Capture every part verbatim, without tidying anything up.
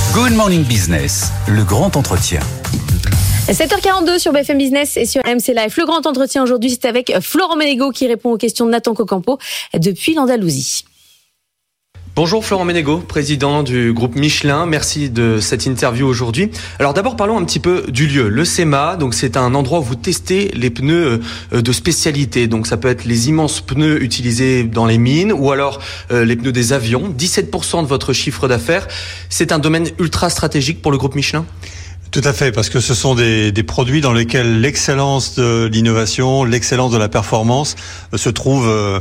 Good Morning Business, le grand entretien. sept heures quarante-deux sur B F M Business et sur M C Live. Le grand entretien aujourd'hui, c'est avec Florent Ménégo qui répond aux questions de Nathan Cocampo depuis l'Andalousie. Bonjour Florent Ménégo, président du groupe Michelin. Merci de cette interview aujourd'hui. Alors d'abord parlons un petit peu du lieu. Le SEMA, donc c'est un endroit où vous testez les pneus de spécialité. Donc ça peut être les immenses pneus utilisés dans les mines ou alors euh, les pneus des avions. dix-sept pour cent de votre chiffre d'affaires. C'est un domaine ultra stratégique pour le groupe Michelin ? Tout à fait, parce que ce sont des, des produits dans lesquels l'excellence de l'innovation, l'excellence de la performance euh, se trouve euh,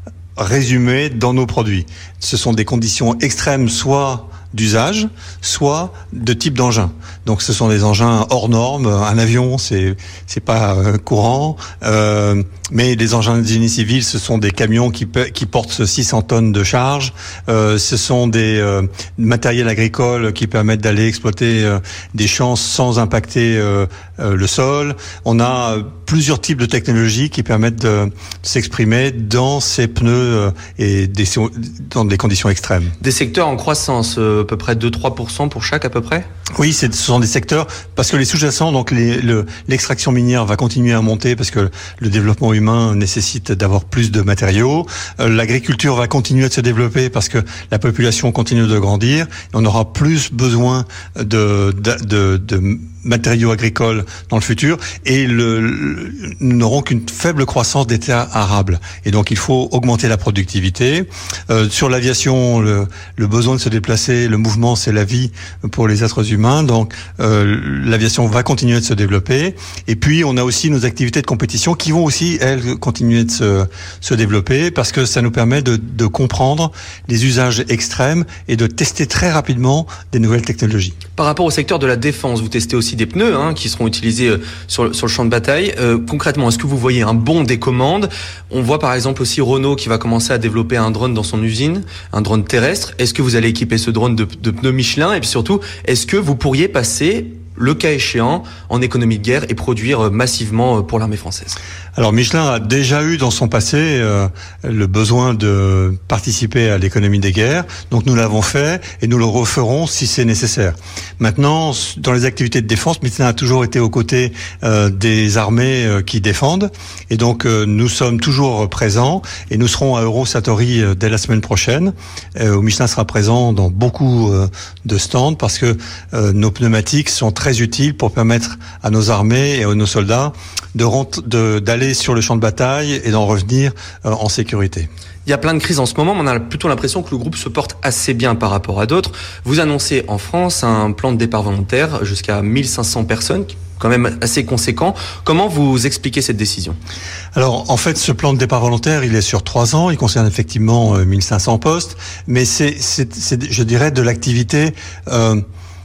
résumée dans nos produits. Ce sont des conditions extrêmes, soit d'usage, soit de type d'engin. Donc ce sont des engins hors normes. Un avion, c'est c'est pas euh, courant, euh, mais les engins de génie civil, ce sont des camions qui qui portent six cents tonnes de charge. Euh, ce sont des euh, matériels agricoles qui permettent d'aller exploiter euh, des champs sans impacter euh, euh, le sol. On a plusieurs types de technologies qui permettent de, de s'exprimer dans ces pneus euh, et des, dans des conditions extrêmes. Des secteurs en croissance, euh, à peu près deux à trois pour cent pour chaque à peu près ? Oui, c'est, ce sont des secteurs, parce que les sous-jacents, donc les, le, l'extraction minière va continuer à monter parce que le développement humain nécessite d'avoir plus de matériaux. Euh, l'agriculture va continuer de se développer parce que la population continue de grandir. Et on aura plus besoin de, de, de, de matériaux agricoles dans le futur, et le, le, nous n'aurons qu'une faible croissance des terres arables. Et donc il faut augmenter la productivité. Euh, sur l'aviation, le, le besoin de se déplacer, le mouvement, c'est la vie pour les êtres humains. Donc euh, l'aviation va continuer de se développer. Et puis on a aussi nos activités de compétition qui vont aussi, elles, continuer de se, se développer, parce que ça nous permet de, de comprendre les usages extrêmes et de tester très rapidement des nouvelles technologies. Par rapport au secteur de la défense, vous testez aussi des pneus hein, qui seront utilisés euh, sur, sur le champ de bataille. Euh, concrètement, est-ce que vous voyez un bond des commandes ? On voit par exemple aussi Renault qui va commencer à développer un drone dans son usine, un drone terrestre. Est-ce que vous allez équiper ce drone de, de pneus Michelin ? Et puis surtout, est-ce que vous pourriez passer, le cas échéant, en économie de guerre et produire massivement pour l'armée française ? Alors Michelin a déjà eu dans son passé euh, le besoin de participer à l'économie des guerres, donc nous l'avons fait et nous le referons si c'est nécessaire. Maintenant, dans les activités de défense, Michelin a toujours été aux côtés euh, des armées euh, qui défendent, et donc euh, nous sommes toujours présents, et nous serons à Eurosatory euh, dès la semaine prochaine, euh, où Michelin sera présent dans beaucoup euh, de stands, parce que euh, nos pneumatiques sont très utiles pour permettre à nos armées et à nos soldats de, rent- de d'aller sur le champ de bataille et d'en revenir euh, en sécurité. Il y a plein de crises en ce moment, mais on a plutôt l'impression que le groupe se porte assez bien par rapport à d'autres. Vous annoncez en France un plan de départ volontaire jusqu'à mille cinq cents personnes, quand même assez conséquent. Comment vous expliquez cette décision ? Alors, en fait, ce plan de départ volontaire, il est sur trois ans. Il concerne effectivement euh, mille cinq cents postes, mais c'est, c'est, c'est je dirais, de l'activité euh,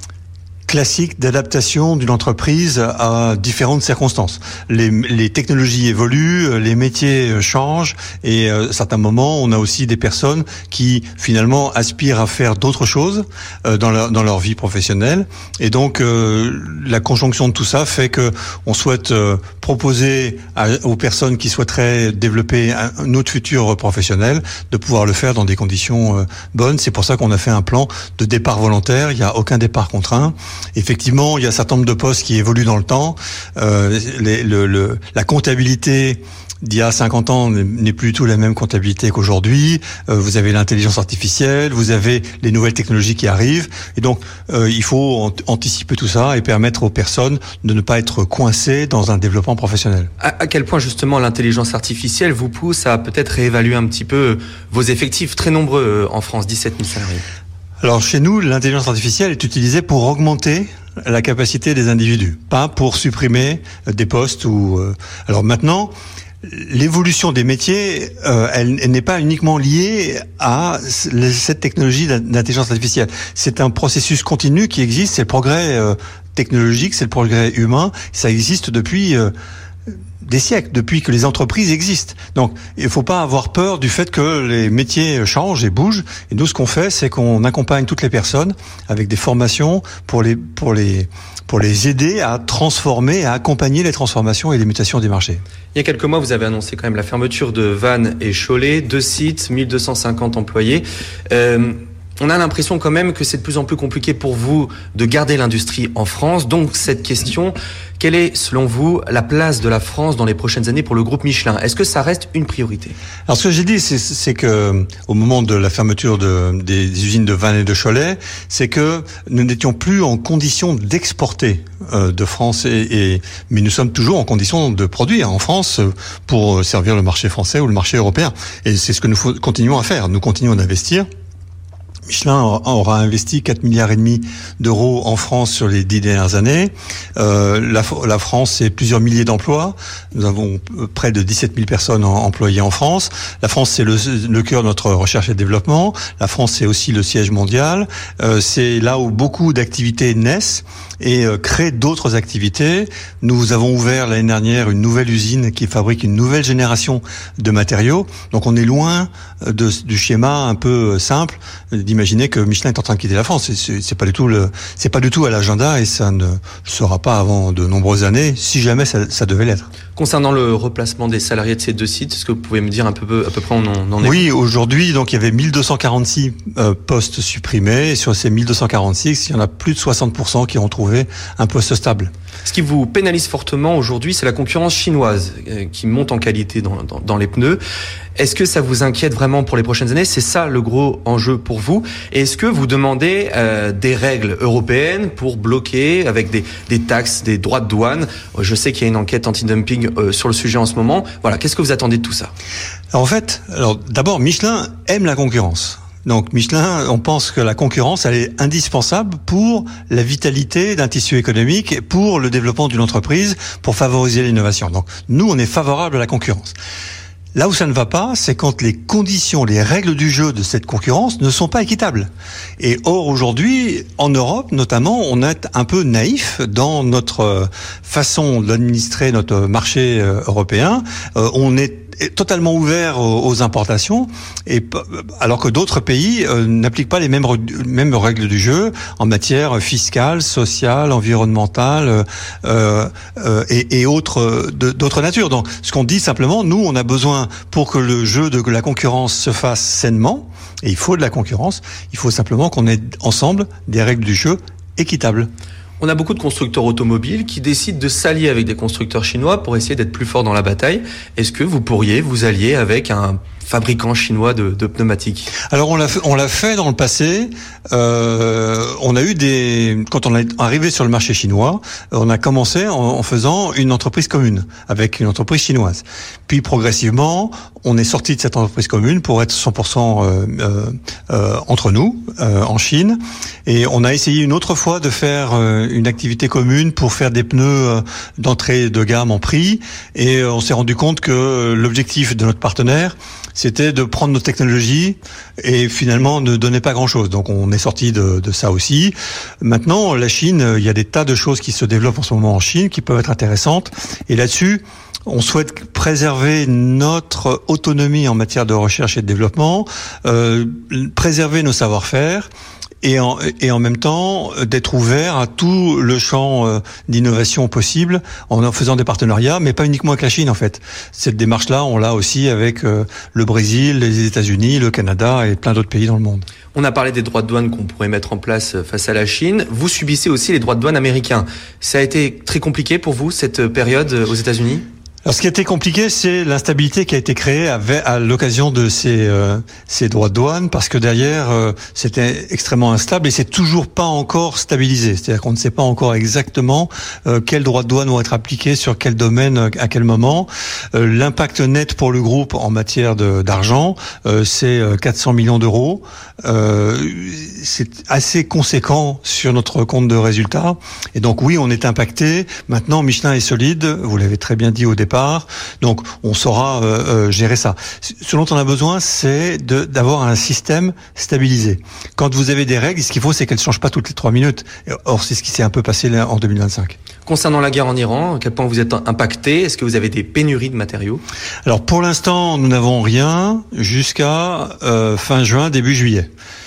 classique d'adaptation d'une entreprise à différentes circonstances. Les, les technologies évoluent, les métiers changent, et à certains moments, on a aussi des personnes qui finalement aspirent à faire d'autres choses euh, dans leur dans leur vie professionnelle. Et donc, euh, la conjonction de tout ça fait que on souhaite euh, proposer à, aux personnes qui souhaiteraient développer un, un autre futur professionnel de pouvoir le faire dans des conditions euh, bonnes. C'est pour ça qu'on a fait un plan de départ volontaire. Il n'y a aucun départ contraint. Effectivement, il y a un certain nombre de postes qui évoluent dans le temps. Euh, les, le, le, la comptabilité d'il y a cinquante ans n'est plus du tout la même comptabilité qu'aujourd'hui. Euh, vous avez l'intelligence artificielle, vous avez les nouvelles technologies qui arrivent. Et donc, euh, il faut ant- anticiper tout ça et permettre aux personnes de ne pas être coincées dans un développement professionnel. À, à quel point, justement, l'intelligence artificielle vous pousse à peut-être réévaluer un petit peu vos effectifs très nombreux en France, dix-sept mille salariés ? Alors chez nous, l'intelligence artificielle est utilisée pour augmenter la capacité des individus, pas pour supprimer des postes ou. Euh... Alors maintenant, l'évolution des métiers, euh, elle, elle n'est pas uniquement liée à cette technologie d'intelligence artificielle. C'est un processus continu qui existe. C'est le progrès euh, technologique, c'est le progrès humain. Ça existe depuis. Euh, des siècles, depuis que les entreprises existent. Donc, il ne faut pas avoir peur du fait que les métiers changent et bougent. Et nous, ce qu'on fait, c'est qu'on accompagne toutes les personnes avec des formations pour les, pour les, pour les aider à transformer, à accompagner les transformations et les mutations des marchés. Il y a quelques mois, vous avez annoncé quand même la fermeture de Vannes et Cholet, deux sites, mille deux cent cinquante employés. Euh, on a l'impression quand même que c'est de plus en plus compliqué pour vous de garder l'industrie en France. Donc cette question, quelle est selon vous la place de la France dans les prochaines années pour le groupe Michelin? Est-ce que ça reste une priorité? Alors ce que j'ai dit, c'est, c'est que au moment de la fermeture de, des, des usines de Vannes et de Cholet, c'est que nous n'étions plus en condition d'exporter euh, de France, et, et mais nous sommes toujours en condition de produire en France pour servir le marché français ou le marché européen. Et c'est ce que nous continuons à faire. Nous continuons d'investir. Michelin aura investi quatre milliards et demi d'euros en France sur les dix dernières années. Euh, la, la France, c'est plusieurs milliers d'emplois. Nous avons près de dix-sept mille personnes en, employées en France. La France, c'est le, le cœur de notre recherche et développement. La France, c'est aussi le siège mondial. Euh, c'est là où beaucoup d'activités naissent et euh, créent d'autres activités. Nous avons ouvert l'année dernière une nouvelle usine qui fabrique une nouvelle génération de matériaux. Donc on est loin de, du schéma un peu simple d'imaginer que Michelin est en train de quitter la France. C'est, c'est, c'est pas du tout le, c'est pas du tout à l'agenda, et ça ne sera pas avant de nombreuses années, si jamais ça, ça devait l'être. Concernant le replacement des salariés de ces deux sites, est-ce que vous pouvez me dire un peu, à peu près où on en est? Oui, aujourd'hui, donc il y avait mille deux cent quarante-six euh, postes supprimés, et sur ces mille deux cent quarante-six, il y en a plus de soixante pour cent qui ont trouvé un poste stable. Ce qui vous pénalise fortement aujourd'hui, c'est la concurrence chinoise euh, qui monte en qualité dans, dans, dans les pneus. Est-ce que ça vous inquiète vraiment pour les prochaines années? C'est ça le gros enjeu pour vous. Et est-ce que vous demandez euh, des règles européennes pour bloquer avec des, des taxes, des droits de douane? Je sais qu'il y a une enquête anti-dumping euh, sur le sujet en ce moment. Voilà, qu'est-ce que vous attendez de tout ça? Alors, en fait, alors d'abord, Michelin aime la concurrence. Donc Michelin, on pense que la concurrence, elle est indispensable pour la vitalité d'un tissu économique, pour le développement d'une entreprise, pour favoriser l'innovation. Donc nous, on est favorable à la concurrence. Là où ça ne va pas, c'est quand les conditions, les règles du jeu de cette concurrence ne sont pas équitables. Et or, aujourd'hui, en Europe notamment, on est un peu naïf dans notre façon d'administrer notre marché européen. On est totalement ouvert aux importations, et alors que d'autres pays euh, n'appliquent pas les mêmes mêmes règles du jeu en matière fiscale, sociale, environnementale euh, euh, et, et autres de, d'autres natures. Donc, ce qu'on dit simplement, nous, on a besoin pour que le jeu de la concurrence se fasse sainement, et il faut de la concurrence. Il faut simplement qu'on ait ensemble des règles du jeu équitables. On a beaucoup de constructeurs automobiles qui décident de s'allier avec des constructeurs chinois pour essayer d'être plus forts dans la bataille. Est-ce que vous pourriez vous allier avec un fabricant chinois de, de pneumatiques? Alors on l'a fait, on l'a fait dans le passé. Euh, on a eu des, quand on est arrivé sur le marché chinois, on a commencé en, en faisant une entreprise commune avec une entreprise chinoise. Puis progressivement, on est sorti de cette entreprise commune pour être cent pour cent euh, euh, entre nous euh, en Chine. Et on a essayé une autre fois de faire euh, une activité commune pour faire des pneus euh, d'entrée de gamme en prix. Et euh, on s'est rendu compte que l'objectif de notre partenaire, c'était de prendre nos technologies et finalement ne donner pas grand-chose. Donc on est sorti de, de ça aussi. Maintenant, la Chine, il y a des tas de choses qui se développent en ce moment en Chine qui peuvent être intéressantes. Et là-dessus, on souhaite préserver notre autonomie en matière de recherche et de développement, euh, préserver nos savoir-faire, et en, et en même temps d'être ouvert à tout le champ euh, d'innovation possible en en faisant des partenariats, mais pas uniquement avec la Chine en fait. Cette démarche-là, on l'a aussi avec euh, le Brésil, les États-Unis, le Canada et plein d'autres pays dans le monde. On a parlé des droits de douane qu'on pourrait mettre en place face à la Chine. Vous subissez aussi les droits de douane américains. Ça a été très compliqué pour vous, cette période aux États-Unis ? Alors, ce qui a été compliqué, c'est l'instabilité qui a été créée à, à l'occasion de ces, euh, ces droits de douane, parce que derrière, euh, c'était extrêmement instable et c'est toujours pas encore stabilisé. C'est-à-dire qu'on ne sait pas encore exactement euh, quels droits de douane vont être appliqués sur quel domaine, à quel moment. Euh, l'impact net pour le groupe en matière de, d'argent, euh, c'est quatre cents millions d'euros. Euh, c'est assez conséquent sur notre compte de résultats. Et donc oui, on est impacté. Maintenant, Michelin est solide. Vous l'avez très bien dit au départ. Donc, on saura euh, euh, gérer ça. Ce dont on a besoin, c'est de, d'avoir un système stabilisé. Quand vous avez des règles, ce qu'il faut, c'est qu'elles ne changent pas toutes les trois minutes. Or, c'est ce qui s'est un peu passé là, en deux mille vingt-cinq. Concernant la guerre en Iran, à quel point vous êtes impacté? Est-ce que vous avez des pénuries de matériaux? Alors, pour l'instant, nous n'avons rien jusqu'à euh, fin juin, début juillet.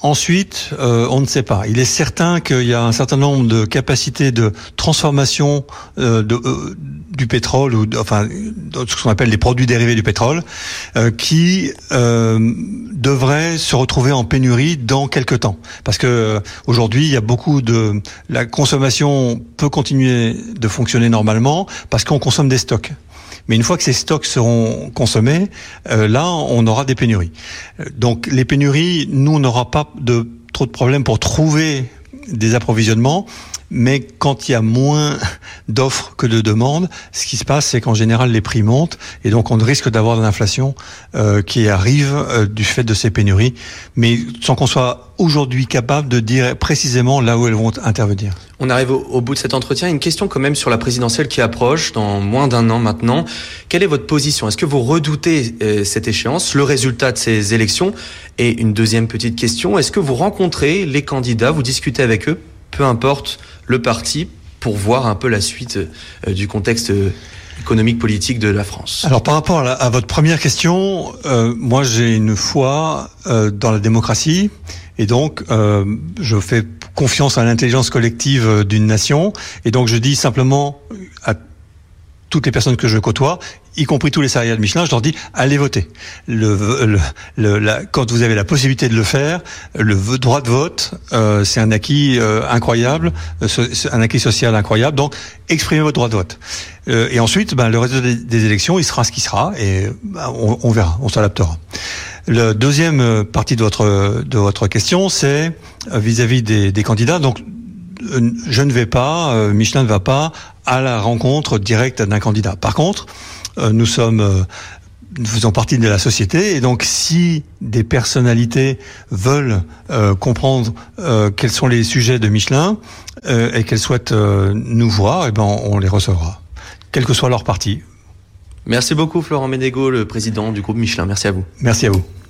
Ensuite, euh, on ne sait pas. Il est certain qu'il y a un certain nombre de capacités de transformation euh, de, euh, du pétrole, ou de, enfin, de ce qu'on appelle les produits dérivés du pétrole, euh, qui euh, devraient se retrouver en pénurie dans quelques temps. Parce que euh, aujourd'hui, il y a beaucoup de... La consommation peut continuer de fonctionner normalement parce qu'on consomme des stocks. Mais une fois que ces stocks seront consommés, euh, là, on aura des pénuries. Donc, les pénuries, nous, on n'aura pas de trop de problèmes pour trouver des approvisionnements. Mais quand il y a moins d'offres que de demandes, ce qui se passe, c'est qu'en général, les prix montent. Et donc, on risque d'avoir de l'inflation euh, qui arrive euh, du fait de ces pénuries. Mais sans qu'on soit aujourd'hui capable de dire précisément là où elles vont intervenir. On arrive au, au bout de cet entretien. Une question quand même sur la présidentielle qui approche dans moins d'un an maintenant. Quelle est votre position? Est-ce que vous redoutez euh, cette échéance, le résultat de ces élections? Et une deuxième petite question, est-ce que vous rencontrez les candidats, vous discutez avec eux, peu importe le parti, pour voir un peu la suite euh, du contexte euh, économique, politique de la France? Alors par rapport à, la, à votre première question, euh, moi j'ai une foi euh, dans la démocratie et donc euh, je fais confiance à l'intelligence collective d'une nation et donc je dis simplement à toutes les personnes que je côtoie, y compris tous les salariés de Michelin, je leur dis allez voter. Le, le, le, la, quand vous avez la possibilité de le faire, le droit de vote, euh, c'est un acquis euh, incroyable, c'est un acquis social incroyable. Donc exprimez votre droit de vote. Euh, et ensuite, ben, le résultat des, des élections, il sera ce qu'il sera, et ben, on, on verra, on s'adaptera. La deuxième partie de votre de votre question, c'est vis-à-vis des, des candidats. Donc je ne vais pas, Michelin ne va pas à la rencontre directe d'un candidat. Par contre, nous sommes, nous faisons partie de la société et donc si des personnalités veulent euh, comprendre euh, quels sont les sujets de Michelin euh, et qu'elles souhaitent euh, nous voir, et ben on les recevra, quel que soit leur parti. Merci beaucoup Florent Ménégo, le président du groupe Michelin. Merci à vous. Merci à vous.